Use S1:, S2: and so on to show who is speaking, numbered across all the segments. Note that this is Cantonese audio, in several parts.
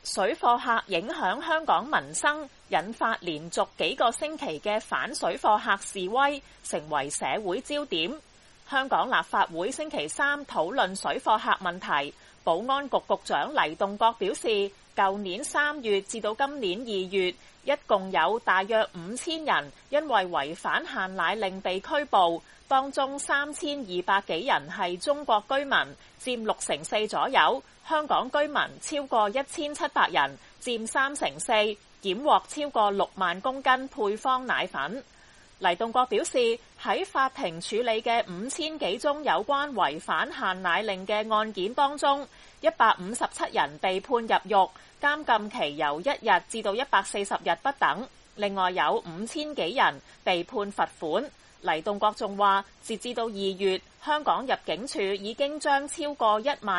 S1: 水貨客影響香港民生，引發連續幾個星期嘅反水貨客示威，成為社會焦點。香港立法會星期三討論水貨客問題，保安局局長黎棟國表示，舊年3月至到今年2月，一共有大約5000人因為違反限奶令被拘捕，當中3200幾人係中國居民，佔64%左右。香港居民超過1700人，佔34%，檢獲超過6萬公斤配方奶粉。黎棟國表示，喺法庭處理嘅5000幾宗有關違反限奶令嘅案件當中，157人被判入獄，監禁期由1日至到140日不等。另外有5000幾人被判罰款。黎棟國仲話，截至到2月，香港入境處已經將超過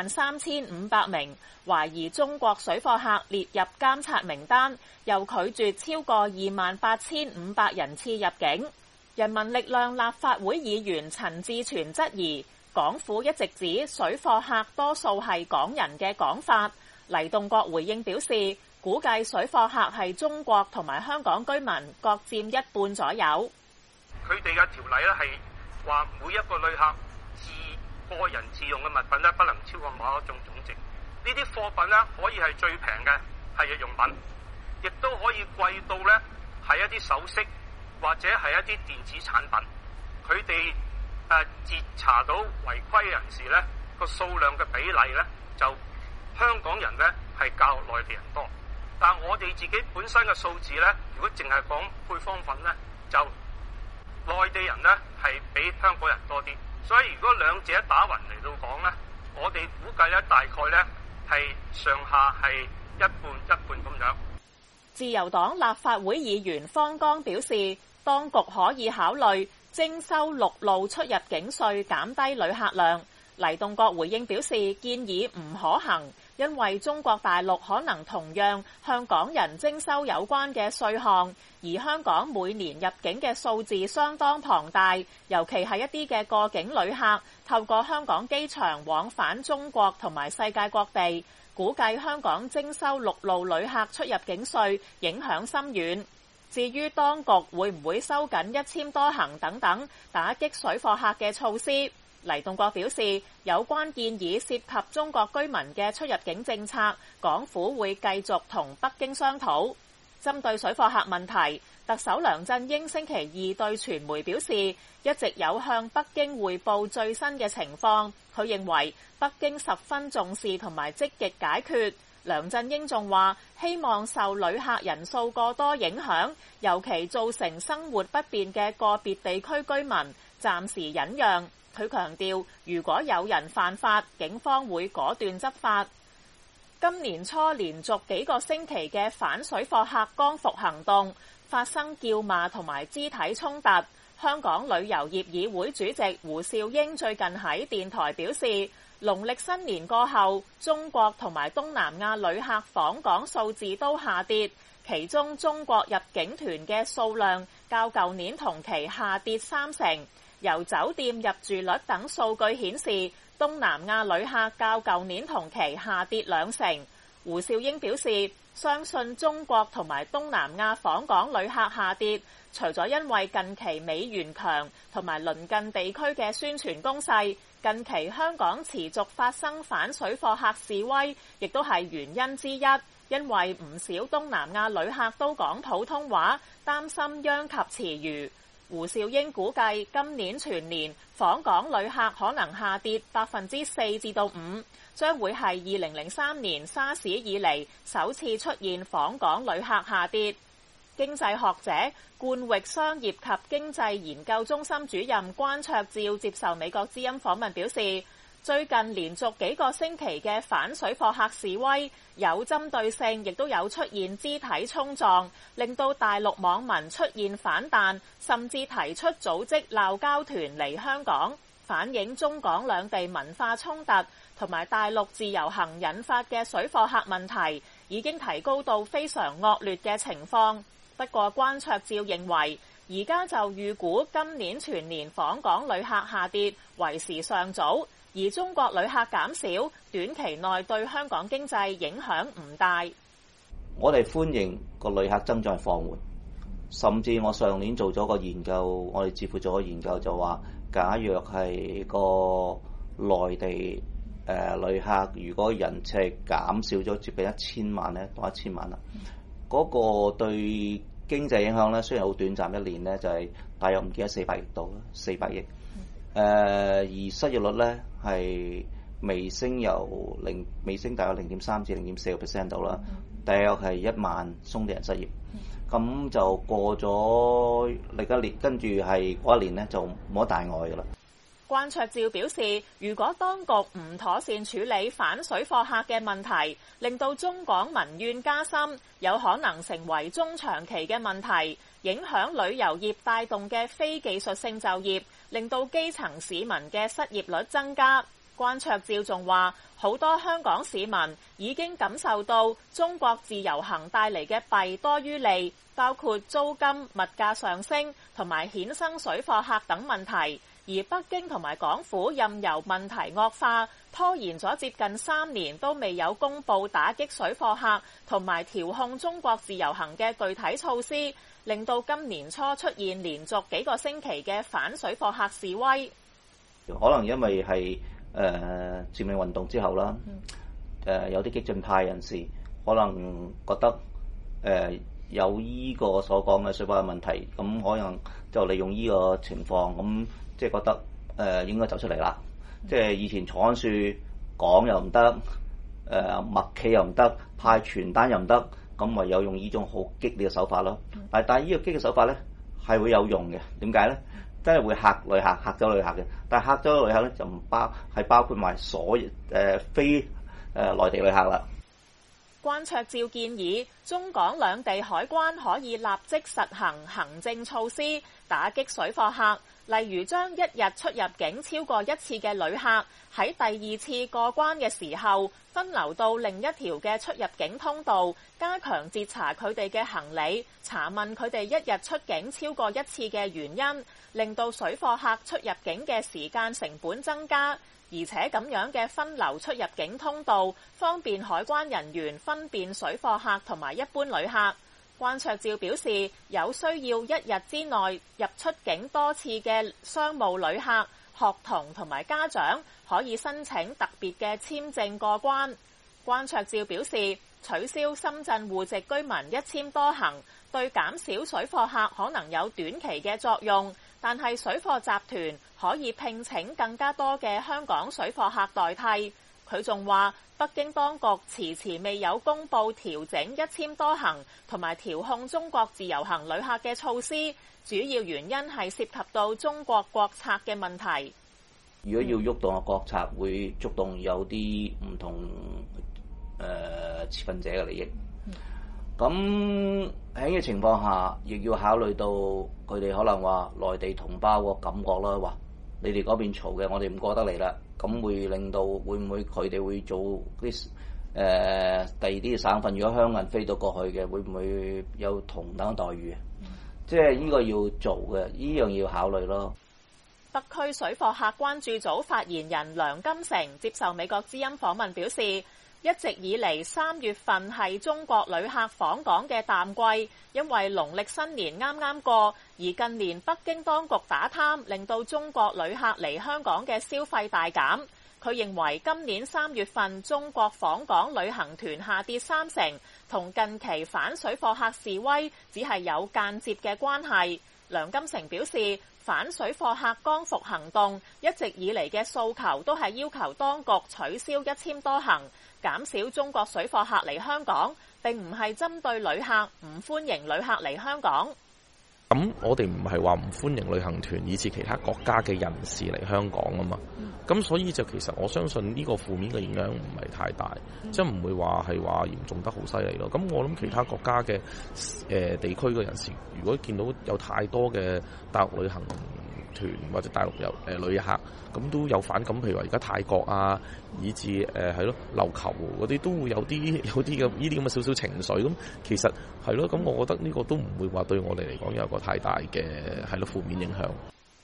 S1: 13500名懷疑中國水貨客列入監察名單，又拒絕超過28500人次入境。人民力量立法會議員陳志全質疑，港府一直指水貨客多數係港人嘅講法。黎棟國回應表示，估計水貨客係中國同埋香港居民各佔1半左右。
S2: 佢哋嘅條例咧係話每一個旅客個人自用嘅物品咧不能超過某一種總值。呢啲貨品咧可以係最平嘅係日用品，亦都可以貴到咧係一啲首飾或者係一啲電子產品。佢哋截查到違規人士咧個數量嘅比例咧就香港人咧係較內地人多，但我哋自己本身嘅數字咧，如果淨係講配方粉咧就內地人呢係比香港人多啲，所以如果兩者打勻嚟到講呢，我哋估計呢大概呢係上下係一半咁樣。
S1: 自由黨立法會議員方剛表示，當局可以考慮徵收陸路出入境稅，減低旅客量。黎棟國回應表示，建議唔可行，因為中國大陸可能同樣向港人徵收有關嘅稅項，而香港每年入境嘅數字相當龐大，尤其係一啲嘅過境旅客透過香港機場往返中國同埋世界各地，估計香港徵收陸路旅客出入境稅影響深遠。至於當局會唔會收緊一簽多行等等打擊水貨客嘅措施，黎棟國表示，有關建議涉及中國居民嘅出入境政策，港府會繼續同北京商討。針對水貨客問題，特首梁振英星期二對傳媒表示，一直有向北京匯報最新嘅情況。佢認為北京十分重視同埋積極解決。梁振英仲話，希望受旅客人數過多影響，尤其造成生活不便嘅個別地區居民，暫時忍讓。佢強調，如果有人犯法，警方會果斷執法。今年初連續幾個星期嘅反水貨客光復行動發生叫罵同埋肢體衝突。香港旅遊業議會主席胡兆英最近喺電台表示，農曆新年過後，中國同埋東南亞旅客訪港數字都下跌，其中中國入境團嘅數量較舊年同期下跌30%。由酒店入住率等數據顯示，東南亞旅客較舊年同期下跌20%。胡兆英表示，相信中國同埋東南亞訪港旅客下跌，除咗因為近期美元強同埋鄰近地區嘅宣傳攻勢，近期香港持續發生反水貨客示威，亦都係原因之一。因為唔少東南亞旅客都講普通話，擔心殃及池魚。胡兆英估計今年全年訪港旅客可能下跌4%至5%，將會係2003年沙士以嚟首次出現訪港旅客下跌。經濟學者冠域商業及經濟研究中心主任關焯照接受美國之音訪問表示，最近連續幾個星期嘅反水貨客示威有針對性，亦都有出現肢體衝撞，令到大陸網民出現反彈，甚至提出組織鬧交團嚟香港，反映中港兩地文化衝突同埋大陸自由行引發嘅水貨客問題已經提高到非常惡劣嘅情況。不過關焯照認為，而家就預估今年全年訪港旅客下跌為時尚早，而中國旅客減少，短期內對香港經濟影響唔大。
S3: 我哋歡迎個旅客增長放緩，甚至我上年做咗個研究，我哋智庫做咗研究就話，假若係個內地旅客如果人次減少咗接近1000萬咧，到1000萬啦，嗰個對經濟影響咧，雖然好短暫，一年咧就係大約唔記得400億度啦，400億。而失業率咧係微升大約0.3至0.4% 度啦，大約係1萬鬆啲人失業。咁就過咗另一年，跟住係嗰一年咧就冇乜大礙㗎啦。
S1: 關焯照表示，如果當局唔妥善處理反水貨客嘅問題，令到中港民怨加深，有可能成為中長期嘅問題，影響旅遊業帶動嘅非技術性就業，令到基層市民嘅失業率增加。關焯照仲話，好多香港市民已經感受到中國自由行帶嚟嘅弊多於利，包括租金、物價上升同埋衍生水貨客等問題。而北京同埋港府任由問題惡化，拖延咗接近3年都未有公布打擊水貨客同埋調控中國自由行嘅具體措施，令到今年初出現連續幾個星期嘅反水貨客示威。
S3: 可能因為係佔領運動之後啦，有啲激進派人士可能覺得有依個所講嘅水貨客問題，咁可能就利用依個情況咁。即係覺得應該走出嚟啦，即係以前坐樹講又唔得，默企又唔得，派傳單又唔得，咁唯有用呢種好激烈嘅手法咯。但係呢個激烈嘅手法咧係會有用嘅，點解咧？真係會嚇旅客，嚇走旅客嘅。但係嚇走旅客咧就唔包括埋所有非內地旅客啦。
S1: 關焯照建議中港兩地海關可以立即實行行政措施，打擊水貨客。例如將一日出入境超過1次嘅旅客喺第2次過關嘅時候分流到另一條嘅出入境通道，加強截查佢哋嘅行李，查問佢哋一日出境超過1次嘅原因，令到水貨客出入境嘅時間成本增加，而且咁樣嘅分流出入境通道方便海關人員分辨水貨客同埋一般旅客。關焯照表示，有需要1日之內入出境多次嘅商務旅客、學童同埋家長可以申請特別嘅簽證過關。關焯照表示，取消深圳戶籍居民一簽多行，對減少水貨客可能有短期嘅作用，但係水貨集團可以聘請更加多嘅香港水貨客代替。佢仲話，北京當局遲遲未有公布調整一簽多行同埋調控中國自由行旅客嘅措施，主要原因係涉及到中國國策嘅問題。
S3: 如果要喐動個國策，會觸動有啲唔同持份者嘅利益。咁喺呢個情況下，亦要考慮到佢哋可能話內地同胞個感覺啦，話你哋嗰邊嘈嘅，我哋唔過得嚟啦。咁會令到會唔會佢哋會做啲第二啲省份？如果香港人飛到過去嘅，會唔會有同等待遇？即係呢個要做嘅，呢樣要考慮咯。
S1: 北區水貨客關注組發言人梁金成接受美國之音訪問表示，一直以嚟3月份係中國旅客訪港嘅淡季，因為農曆新年啱啱過，而近年北京當局打貪，令到中國旅客嚟香港嘅消費大減。佢認為今年3月份中國訪港旅行團下跌30%，同近期反水貨客示威只係有間接嘅關係。梁金成表示，反水貨客光復行動一直以嚟嘅訴求都係要求當局取消一簽多行，減少中國水貨客嚟香港，並唔係針對旅客，唔歡迎旅客嚟香港。
S4: 咁我哋唔係話唔歡迎旅行團以至其他國家嘅人士嚟香港啊嘛，咁所以就其實我相信呢個負面嘅影響唔係太大，即係唔會話係話嚴重得好犀利咯。咁我諗其他國家嘅地區嘅人士，如果見到有太多嘅大陸旅行團或者大陸旅客，咁都有反感。譬如話而家泰國啊，以至係咯琉球嗰啲都會有啲嘅呢啲咁嘅少少情緒。咁其實係咯，咁我覺得呢個都唔會話對我哋嚟講有個太大嘅係咯負面影響。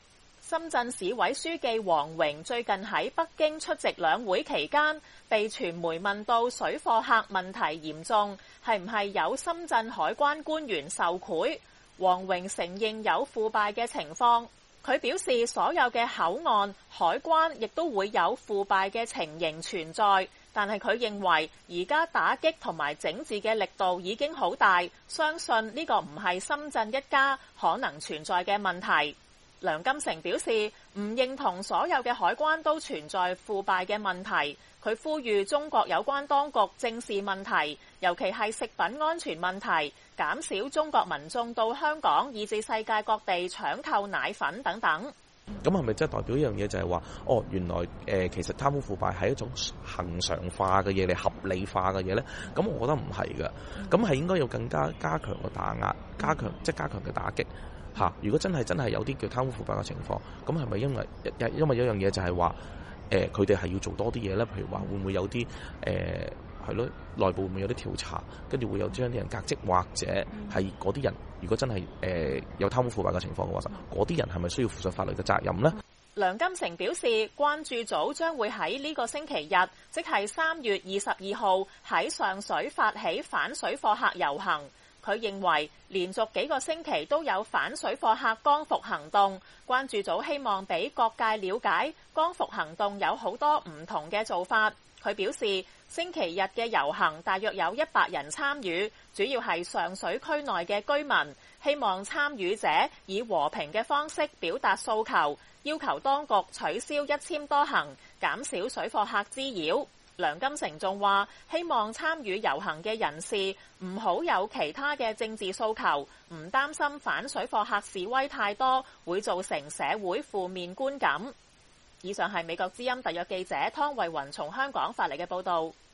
S1: 深圳市委書記王榮最近喺北京出席兩會期間，被傳媒問到水貨客問題嚴重，係唔係有深圳海關官員受賄？王榮承認有腐敗嘅情況，佢表示所有嘅口岸、海關亦都會有腐敗嘅情形存在，但係佢認為而家打擊同埋整治嘅力度已經好大，相信呢個唔係深圳一家可能存在嘅問題。梁金成表示唔認同所有嘅海關都存在腐敗嘅問題，佢呼籲中國有關當局正視問題，尤其係食品安全問題，減少中國民眾到香港以至世界各地搶購奶粉等等。
S4: 咁係咪即係代表一樣嘢就係話，原來其實貪污腐敗係一種恆常化嘅嘢嚟，合理化嘅嘢咧？咁我覺得唔係嘅，咁係應該要更加加強個打壓，加強嘅打擊。如果真係有啲叫貪污腐敗嘅情況，咁係咪因為有一樣嘢就係話，佢哋係要做多啲嘢咧？譬如話會唔會有啲係咯，內部會唔會有啲調查，跟住會有將啲人革職，或者係嗰啲人如果真係有貪污腐敗嘅情況嘅話，嗰啲人係咪需要負上法律嘅責任呢？
S1: 梁金成表示，關注組將會喺呢個星期日，即係3月22號喺上水發起反水貨客遊行。佢認為連續幾個星期都有反水貨客光復行動，關注組希望俾各界了解光復行動有好多唔同嘅做法。佢表示，星期日嘅遊行大約有100人參與，主要係上水區內嘅居民，希望參與者以和平嘅方式表達訴求，要求當局取消一簽多行，減少水貨客滋擾。梁金成仲話，希望參與遊行嘅人士唔好有其他嘅政治訴求，唔擔心反水貨客示威太多會造成社會負面觀感。以上係美國之音特約記者湯慧雲從香港發嚟嘅報導。